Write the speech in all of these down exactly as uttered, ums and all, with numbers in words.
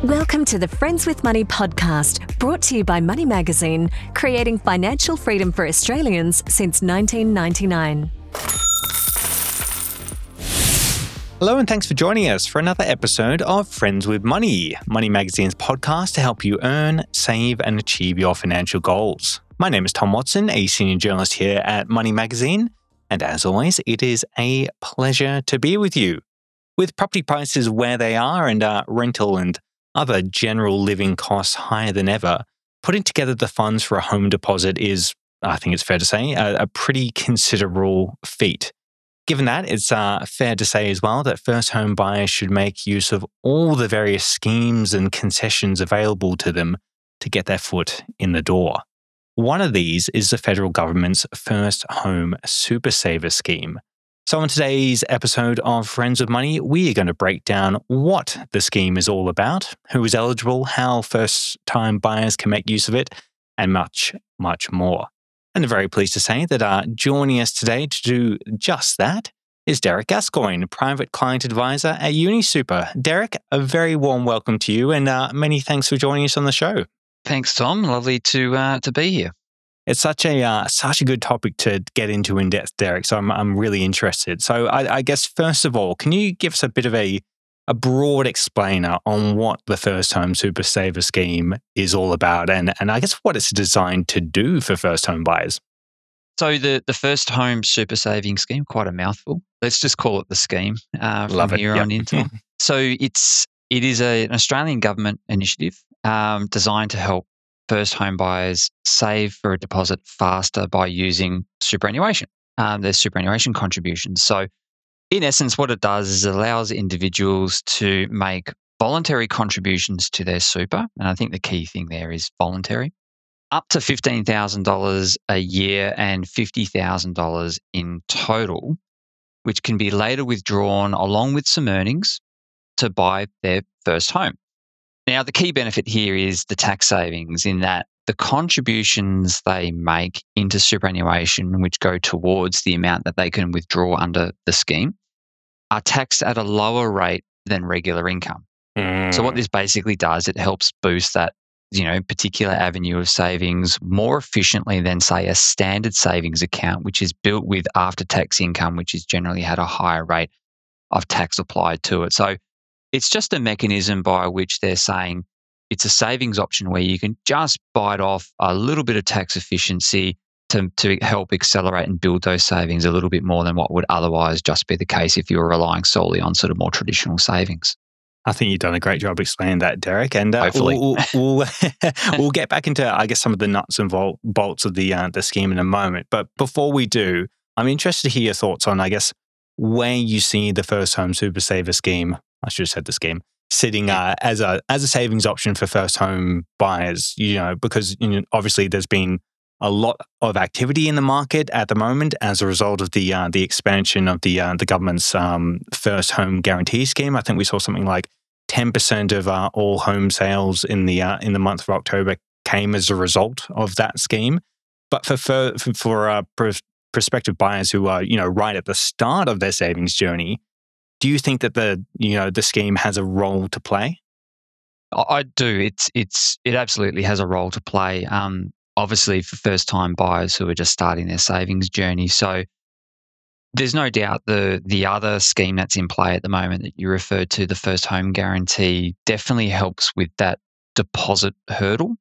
Welcome to the Friends with Money podcast, brought to you by Money Magazine, creating financial freedom for Australians since nineteen ninety-nine. Hello and thanks for joining us for another episode of Friends with Money, Money Magazine's podcast to help you earn, save and achieve your financial goals. My name is Tom Watson, a senior journalist here at Money Magazine, and as always, it is a pleasure to be with you. With property prices where they are and uh, rental and other general living costs higher than ever, putting together the funds for a home deposit is, I think it's fair to say, a, a pretty considerable feat. Given that, it's uh, fair to say as well that first home buyers should make use of all the various schemes and concessions available to them to get their foot in the door. One of these is the federal government's First Home Super Saver scheme. So on today's episode of Friends with Money, we are going to break down what the scheme is all about, who is eligible, how first-time buyers can make use of it, and much, much more. And I'm very pleased to say that uh, joining us today to do just that is Derek Gascoigne, Private Client Advisor at UniSuper. Derek, a very warm welcome to you and uh, many thanks for joining us on the show. Thanks, Tom. Lovely to uh, to be here. It's such a uh, such a good topic to get into in depth, Derek. So I'm I'm really interested. So I, I guess first of all, can you give us a bit of a a broad explainer on what the First Home Super Saver scheme is all about, and and I guess what it's designed to do for first home buyers? So the the First Home Super Saving Scheme, quite a mouthful. Let's just call it the scheme uh, from Love it. here Yep. on into. So it's it is a, an Australian government initiative um, designed to help first home buyers save for a deposit faster by using superannuation, um, their superannuation contributions. So in essence, what it does is it allows individuals to make voluntary contributions to their super, and I think the key thing there is voluntary, up to fifteen thousand dollars a year and fifty thousand dollars in total, which can be later withdrawn along with some earnings to buy their first home. Now, the key benefit here is the tax savings in that the contributions they make into superannuation, which go towards the amount that they can withdraw under the scheme, are taxed at a lower rate than regular income. Mm. So what this basically does, it helps boost that, you know, particular avenue of savings more efficiently than, say, a standard savings account, which is built with after-tax income, which is generally had a higher rate of tax applied to it. So it's just a mechanism by which they're saying it's a savings option where you can just bite off a little bit of tax efficiency to, to help accelerate and build those savings a little bit more than what would otherwise just be the case if you were relying solely on sort of more traditional savings. I think you've done a great job explaining that, Derek. And uh, Hopefully. we'll, we'll, we'll get back into, I guess, some of the nuts and vol- bolts of the uh, the scheme in a moment. But before we do, I'm interested to hear your thoughts on, I guess, where you see the First Home Super Saver scheme, I should have said the scheme, sitting uh, as a as a savings option for first home buyers, you know, because you know, obviously there's been a lot of activity in the market at the moment as a result of the uh, the expansion of the uh, the government's um, First Home Guarantee Scheme. I think we saw something like ten percent of uh, all home sales in the uh, in the month of October came as a result of that scheme. But for for, for uh, pr- prospective buyers who are, you know, right at the start of their savings journey, do you think that the you know the scheme has a role to play? I do. It's it's it absolutely has a role to play. Um, obviously, for first-time buyers who are just starting their savings journey. So there's no doubt the the other scheme that's in play at the moment that you referred to, the First Home Guarantee, definitely helps with that deposit hurdle.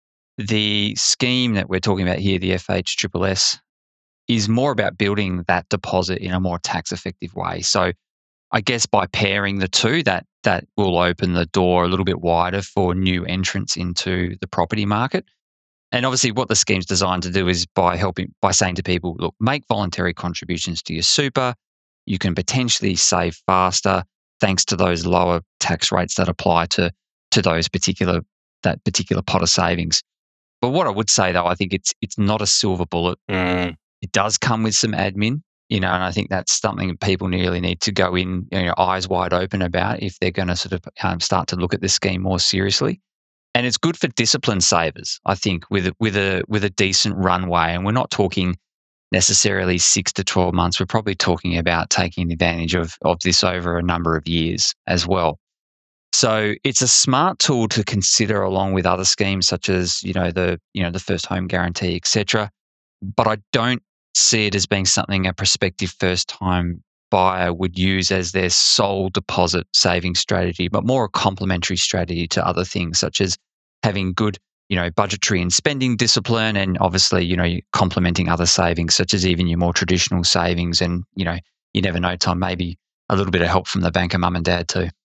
The scheme that we're talking about here, the F H S S S, is more about building that deposit in a more tax-effective way. So I guess by pairing the two, that that will open the door a little bit wider for new entrants into the property market. And obviously what the scheme's designed to do is by helping, by saying to people, look, make voluntary contributions to your super. You can potentially save faster thanks to those lower tax rates that apply to, to those particular, that particular pot of savings. But what I would say though, I think it's it's not a silver bullet. Mm. It does come with some admin. You know, and I think that's something that people really need to go in, you know, eyes wide open about if they're going to sort of um, start to look at this scheme more seriously. And it's good for discipline savers, I think, with a, with a with a decent runway. And we're not talking necessarily six to twelve months. We're probably talking about taking advantage of of this over a number of years as well. So it's a smart tool to consider along with other schemes such as, you know, the, you know, the first home guarantee, et cetera. But I don't see it as being something a prospective first time buyer would use as their sole deposit saving strategy, but more a complementary strategy to other things such as having good, you know, budgetary and spending discipline, and obviously, you know, complementing other savings such as even your more traditional savings. And, you know, you never know, Tom, maybe a little bit of help from the banker mum and dad too.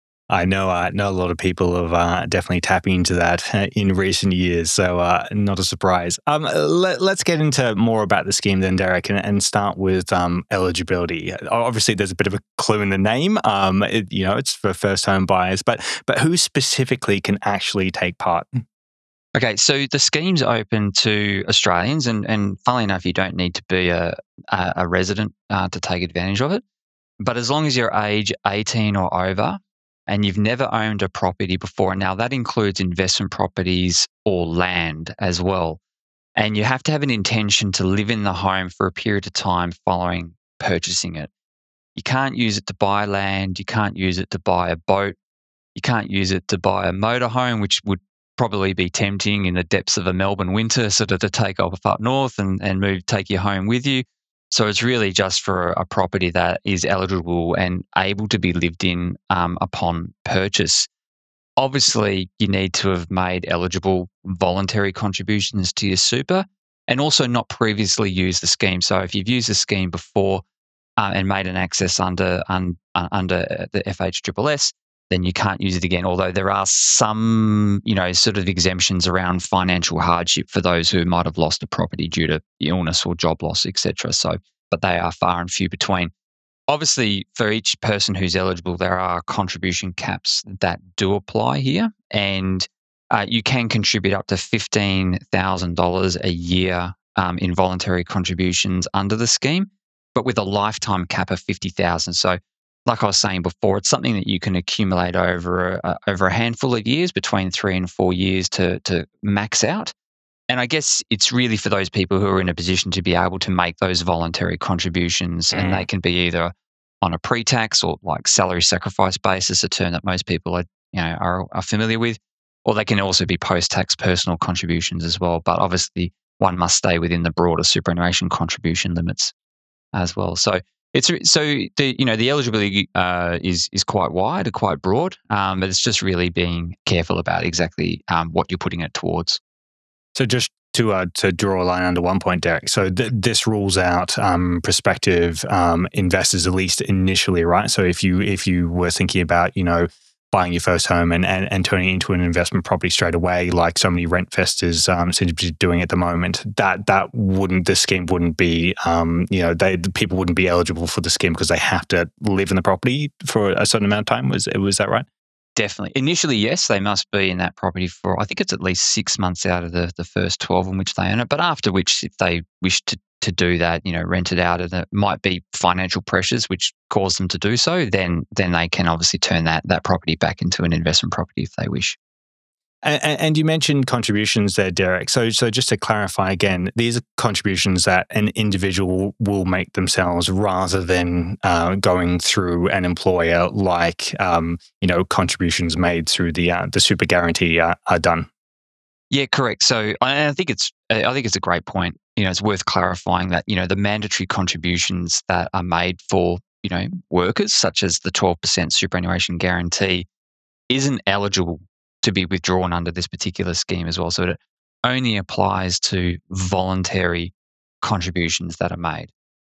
I know, uh, know a lot of people have uh, definitely tapping into that uh, in recent years, so uh, not a surprise. Um, let, let's get into more about the scheme then, Derek, and, and start with um, eligibility. Obviously, there's a bit of a clue in the name. Um, it, you know, it's for first-home buyers, but but who specifically can actually take part? Okay, so the scheme's open to Australians, and, and funnily enough, you don't need to be a, a, a resident uh, to take advantage of it. But as long as you're age eighteen or over, and you've never owned a property before, now that includes investment properties or land as well, and you have to have an intention to live in the home for a period of time following purchasing it. You can't use it to buy land, you can't use it to buy a boat, you can't use it to buy a motorhome, which would probably be tempting in the depths of a Melbourne winter, sort of to take off up north and, and move, take your home with you. So it's really just for a property that is eligible and able to be lived in um, upon purchase. Obviously, you need to have made eligible voluntary contributions to your super, and also not previously used the scheme. So if you've used the scheme before uh, and made an access under un, uh, under the F H S S S, then you can't use it again. Although there are some, you know, sort of exemptions around financial hardship for those who might have lost a property due to illness or job loss, et cetera. So, but they are far and few between. Obviously, for each person who's eligible, there are contribution caps that do apply here, and uh, you can contribute up to fifteen thousand dollars a year um, in voluntary contributions under the scheme, but with a lifetime cap of fifty thousand dollars. So, like I was saying before, it's something that you can accumulate over a, over a handful of years, between three and four years to to max out. And I guess it's really for those people who are in a position to be able to make those voluntary contributions, mm. and they can be either on a pre-tax or like salary sacrifice basis, a term that most people are, you know, are, are familiar with, or they can also be post-tax personal contributions as well. But obviously, one must stay within the broader superannuation contribution limits as well. So it's so the you know the eligibility uh, is is quite wide, quite broad, um, but it's just really being careful about exactly um, what you're putting it towards. So just to uh, to draw a line under one point, Derek. So th- this rules out um, prospective um, investors, at least initially, right? So if you if you were thinking about, you know, buying your first home and, and, and turning it into an investment property straight away, like so many rent investors um, seem to be doing at the moment, that that wouldn't the scheme wouldn't be um, you know they people wouldn't be eligible for the scheme because they have to live in the property for a certain amount of time. Was was that right? Definitely. Initially, yes, they must be in that property for, I think it's at least six months out of the, the first twelve in which they own it. But after which, if they wish to, to do that, you know, rent it out, and it might be financial pressures which cause them to do so, then then they can obviously turn that that property back into an investment property if they wish. And, and you mentioned contributions there, Derek. So, so just to clarify again, these are contributions that an individual will make themselves rather than uh, going through an employer, like um, you know, contributions made through the uh, the super guarantee uh, are done. Yeah, correct. So I think it's I think it's a great point. You know, it's worth clarifying that, you know, the mandatory contributions that are made for, you know, workers, such as the twelve percent superannuation guarantee, isn't eligible to be withdrawn under this particular scheme as well. So it only applies to voluntary contributions that are made.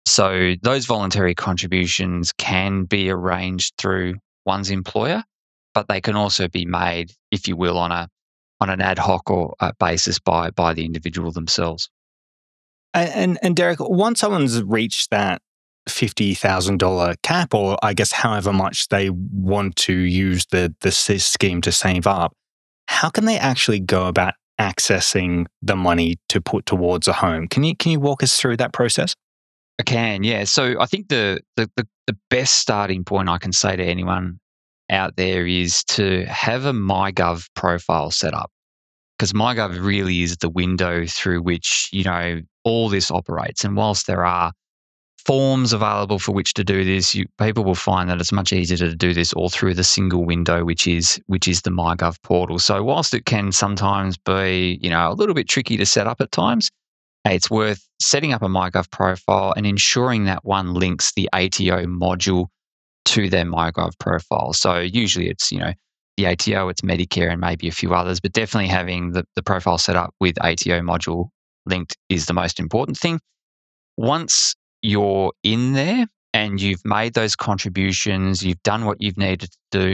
So those voluntary contributions can be arranged through one's employer, but they can also be made, if you will, on a on an ad hoc or uh, basis by by the individual themselves. And and, and Derek, once someone's reached that fifty thousand dollars cap, or I guess however much they want to use the the scheme to save up, how can they actually go about accessing the money to put towards a home? Can you can you walk us through that process? I can, yeah. So I think the the the, the best starting point I can say to anyone out there is to have a MyGov profile set up, because MyGov really is the window through which, you know, all this operates. And whilst there are forms available for which to do this. You, people will find that it's much easier to do this all through the single window, which is which is the MyGov portal. So whilst it can sometimes be, you know, a little bit tricky to set up at times, it's worth setting up a MyGov profile and ensuring that one links the A T O module to their MyGov profile. So usually it's, you know, the A T O, it's Medicare and maybe a few others, but definitely having the, the profile set up with A T O module linked is the most important thing. Once you're in there and you've made those contributions, you've done what you've needed to do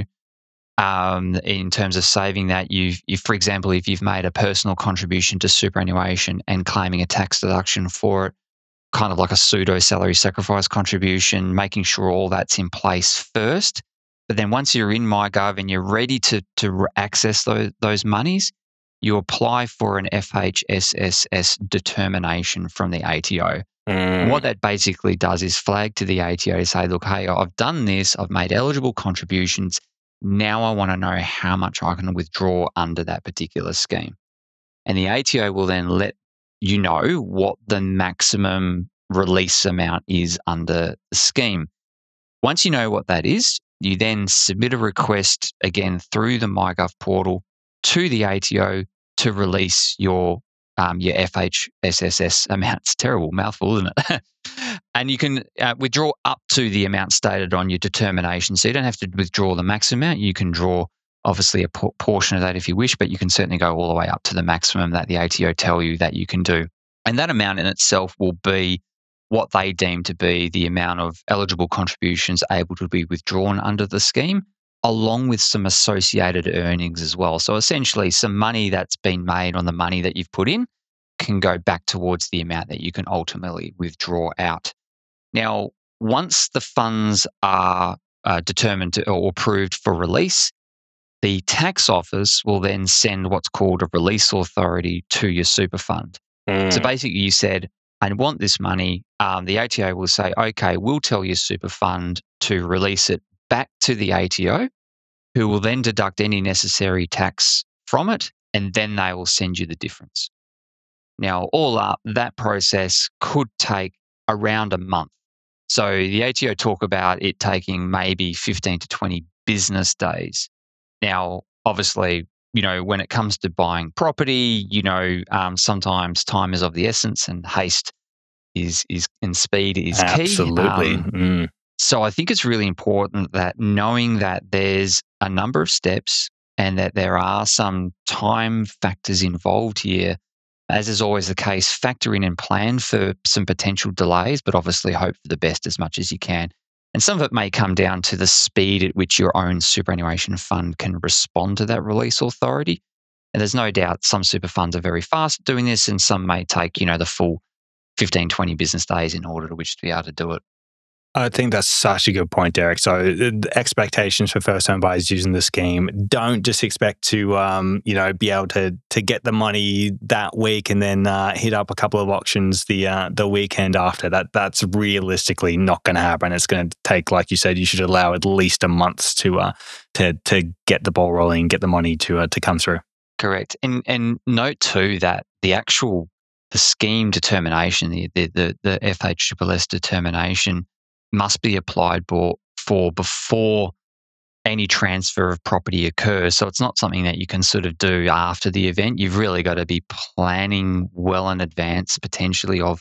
um, in terms of saving that. You've, if, for example, if you've made a personal contribution to superannuation and claiming a tax deduction for it, kind of like a pseudo salary sacrifice contribution, making sure all that's in place first. But then once you're in MyGov and you're ready to to access those those monies, you apply for an F H S S S determination from the A T O. Mm. What that basically does is flag to the A T O to say, look, hey, I've done this, I've made eligible contributions. Now I want to know how much I can withdraw under that particular scheme. And the A T O will then let you know what the maximum release amount is under the scheme. Once you know what that is, you then submit a request again through the MyGov portal to the A T O to release your um, your F H S S S amount. It's terrible, mouthful, isn't it? And you can uh, withdraw up to the amount stated on your determination. So you don't have to withdraw the maximum amount. You can draw obviously a por- portion of that if you wish, but you can certainly go all the way up to the maximum that the A T O tell you that you can do. And that amount in itself will be what they deem to be the amount of eligible contributions able to be withdrawn under the scheme, along with some associated earnings as well. So essentially some money that's been made on the money that you've put in can go back towards the amount that you can ultimately withdraw out. Now, once the funds are uh, determined to, or approved for release, the tax office will then send what's called a release authority to your super fund. Mm. So basically you said, I want this money. Um, the A T O will say, okay, we'll tell your super fund to release it back to the A T O, who will then deduct any necessary tax from it, and then they will send you the difference. Now, all up, that process could take around a month. So the A T O talk about it taking maybe fifteen to twenty business days. Now, obviously, you know, when it comes to buying property, you know, um, sometimes time is of the essence and haste is is and speed is key. Absolutely. Um, mm. So I think it's really important that knowing that there's a number of steps and that there are some time factors involved here, as is always the case, factor in and plan for some potential delays, but obviously hope for the best as much as you can. And some of it may come down to the speed at which your own superannuation fund can respond to that release authority. And there's no doubt some super funds are very fast at doing this, and some may take, you know, the full fifteen, twenty business days in order to which to be able to do it. I think that's such a good point, Derek. So the expectations for first-time buyers using the scheme, don't just expect to, um, you know, be able to to get the money that week and then uh, hit up a couple of auctions the uh, the weekend after. That that's realistically not going to happen. It's going to take, like you said, you should allow at least a month to uh, to to get the ball rolling, get the money to uh, to come through. Correct, and and note too that the actual the scheme determination, the the the, the F H S S S determination, must be applied for, for before any transfer of property occurs. So it's not something that you can sort of do after the event. You've really got to be planning well in advance, potentially, of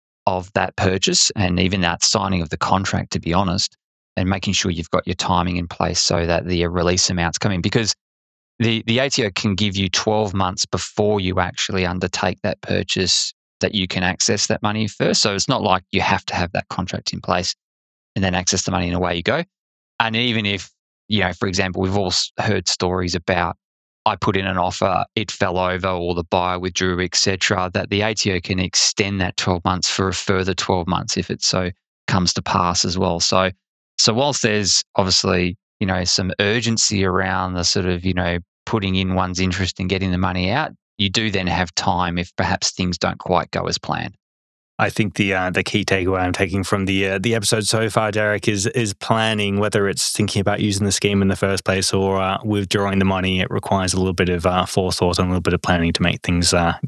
of that purchase and even that signing of the contract, to be honest, and making sure you've got your timing in place so that the release amounts come in. Because the, the A T O can give you twelve months before you actually undertake that purchase that you can access that money first. So it's not like you have to have that contract in place and then access the money and away you go. And even if, you know, for example, we've all heard stories about I put in an offer, it fell over, or the buyer withdrew, et cetera, that the A T O can extend that twelve months for a further twelve months if it so comes to pass as well. So, so whilst there's obviously, you know, some urgency around the sort of, you know, putting in one's interest in getting the money out, you do then have time if perhaps things don't quite go as planned. I think the uh, the key takeaway I'm taking from the uh, the episode so far, Derek, is is planning. Whether it's thinking about using the scheme in the first place or uh, withdrawing the money, it requires a little bit of uh, forethought and a little bit of planning to make things uh,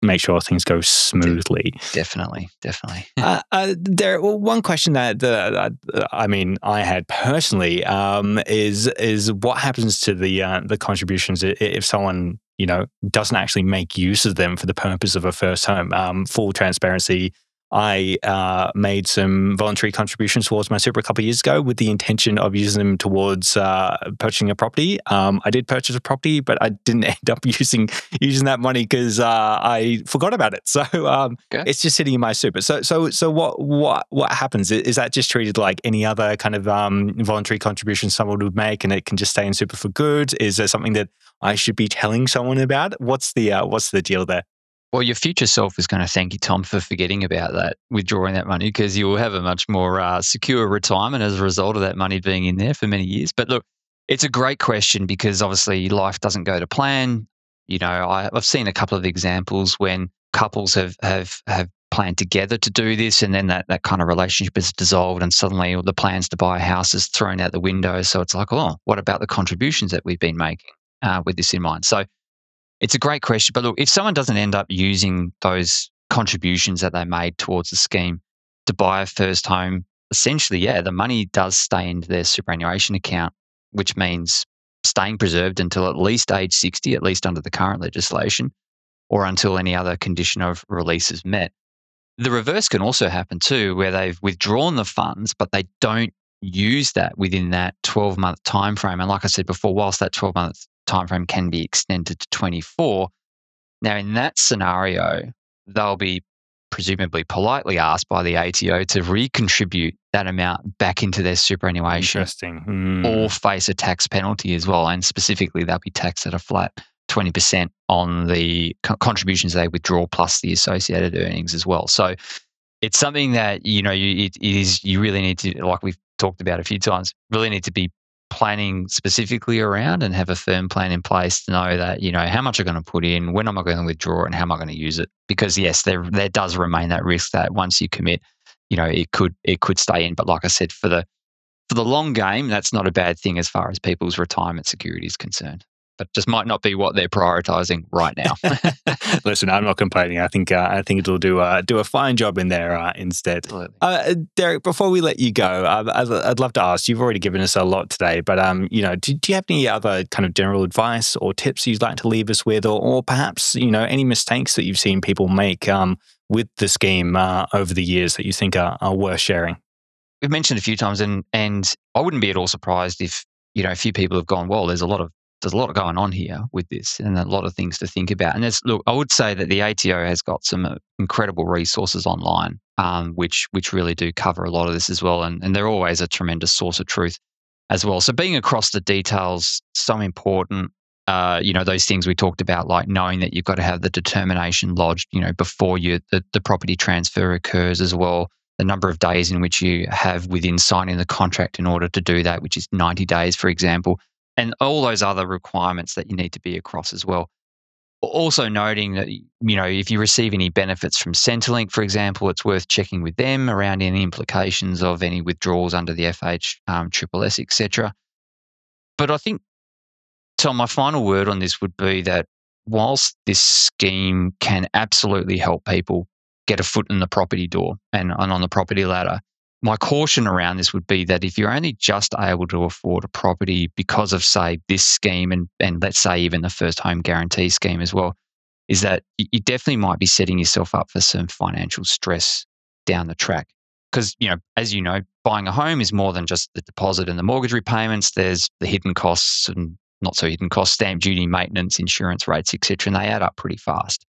make sure things go smoothly. Definitely, definitely. uh, uh, there, well, one question that uh, I mean, I had personally um, is is what happens to the uh, the contributions if someone you know doesn't actually make use of them for the purpose of a first home. Um, full transparency. I uh, made some voluntary contributions towards my super a couple of years ago with the intention of using them towards uh, purchasing a property. Um, I did purchase a property, but I didn't end up using using that money because uh, I forgot about it. So um, okay. It's just sitting in my super. So so so what what what happens? Is that just treated like any other kind of um, voluntary contribution someone would make, and it can just stay in super for good? Is there something that I should be telling someone about? What's the uh, what's the deal there? Well, your future self is going to thank you, Tom, for forgetting about that, withdrawing that money, because you will have a much more uh, secure retirement as a result of that money being in there for many years. But look, it's a great question because obviously life doesn't go to plan. You know, I, I've seen a couple of examples when couples have have have planned together to do this, and then that that kind of relationship is dissolved, and suddenly all the plans to buy a house is thrown out the window. So it's like, oh, what about the contributions that we've been making uh, with this in mind? So it's a great question. But look, if someone doesn't end up using those contributions that they made towards the scheme to buy a first home, essentially, yeah, the money does stay into their superannuation account, which means staying preserved until at least age sixty, at least under the current legislation, or until any other condition of release is met. The reverse can also happen too, where they've withdrawn the funds, but they don't use that within that twelve-month time frame. And like I said before, whilst that twelve-month timeframe can be extended to twenty-four. Now, in that scenario, they'll be presumably politely asked by the A T O to recontribute that amount back into their superannuation. Interesting. Mm. Or face a tax penalty as well. And specifically, they'll be taxed at a flat twenty percent on the co- contributions they withdraw plus the associated earnings as well. So it's something that, you know, you, it, it is, you really need to, like we've talked about a few times, really need to be planning specifically around and have a firm plan in place to know that, you know, how much I'm going to put in, when am I going to withdraw, and how am I going to use it? Because yes, there there does remain that risk that once you commit, you know, it could it could stay in. But like I said, for the for the long game, that's not a bad thing as far as people's retirement security is concerned. But just might not be what they're prioritizing right now. Listen, I'm not complaining. I think uh, I think it'll do uh, do a fine job in there uh, instead. Uh, Derek, before we let you go, uh, I'd, I'd love to ask. You've already given us a lot today, but um, you know, do, do you have any other kind of general advice or tips you'd like to leave us with, or, or perhaps you know any mistakes that you've seen people make um, with the scheme uh, over the years that you think are, are worth sharing? We've mentioned a few times, and and I wouldn't be at all surprised if you know a few people have gone, well, there's a lot of There's a lot going on here with this and a lot of things to think about. And it's, look, I would say that the A T O has got some incredible resources online, um, which which really do cover a lot of this as well. And, and they're always a tremendous source of truth as well. So being across the details, so important. Uh, you know, those things we talked about, like knowing that you've got to have the determination lodged, you know, before you the, the property transfer occurs as well. The number of days in which you have within signing the contract in order to do that, which is ninety days, for example. And all those other requirements that you need to be across as well. Also noting that, you know, if you receive any benefits from Centrelink, for example, it's worth checking with them around any implications of any withdrawals under the F H, um, Triple S, et cetera. But I think, Tom, my final word on this would be that whilst this scheme can absolutely help people get a foot in the property door and, and on the property ladder, my caution around this would be that if you're only just able to afford a property because of, say, this scheme and, and let's say even the first home guarantee scheme as well, is that you definitely might be setting yourself up for some financial stress down the track. Because, you know, as you know, buying a home is more than just the deposit and the mortgage repayments. There's the hidden costs and not so hidden costs, stamp duty, maintenance, insurance rates, et cetera, and they add up pretty fast.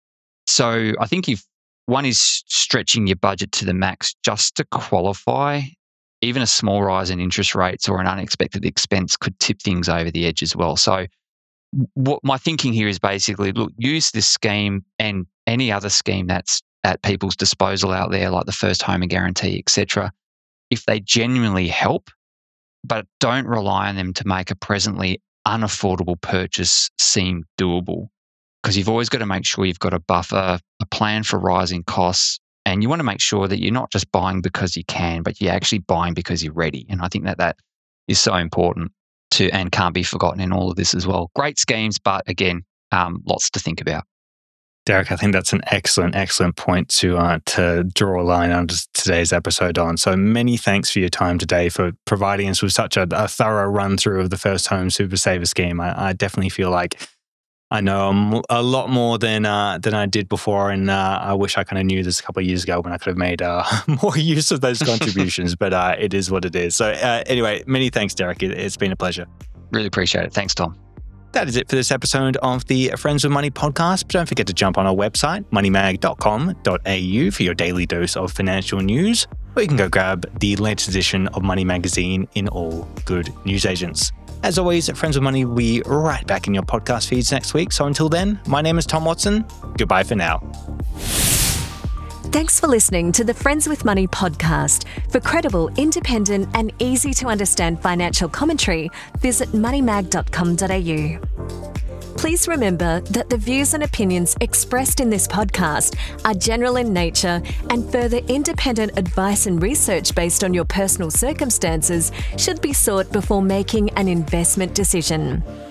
So I think if one is stretching your budget to the max just to qualify, even a small rise in interest rates or an unexpected expense could tip things over the edge as well. So what my thinking here is basically, look, use this scheme and any other scheme that's at people's disposal out there, like the first home guarantee, et cetera, if they genuinely help, but don't rely on them to make a presently unaffordable purchase seem doable. Because you've always got to make sure you've got a buffer, a plan for rising costs, and you want to make sure that you're not just buying because you can, but you're actually buying because you're ready. And I think that that is so important to and can't be forgotten in all of this as well. Great schemes, but again, um, lots to think about. Derek, I think that's an excellent, excellent point to uh, to draw a line under today's episode on. So many thanks for your time today, for providing us with such a, a thorough run through of the First Home Super Saver scheme. I, I definitely feel like I know a lot more than uh, than I did before, and uh, I wish I kind of knew this a couple of years ago when I could have made uh, more use of those contributions. But uh, it is what it is. So uh, anyway, many thanks, Derek. It, it's been a pleasure. Really appreciate it. Thanks, Tom. That is it for this episode of the Friends with Money podcast. But don't forget to jump on our website, money mag dot com dot a u, for your daily dose of financial news, or you can go grab the latest edition of Money Magazine in all good newsagents. As always, Friends with Money will be right back in your podcast feeds next week. So until then, my name is Tom Watson. Goodbye for now. Thanks for listening to the Friends with Money podcast. For credible, independent and easy to understand financial commentary, visit money mag dot com dot a u. Please remember that the views and opinions expressed in this podcast are general in nature, and further independent advice and research based on your personal circumstances should be sought before making an investment decision.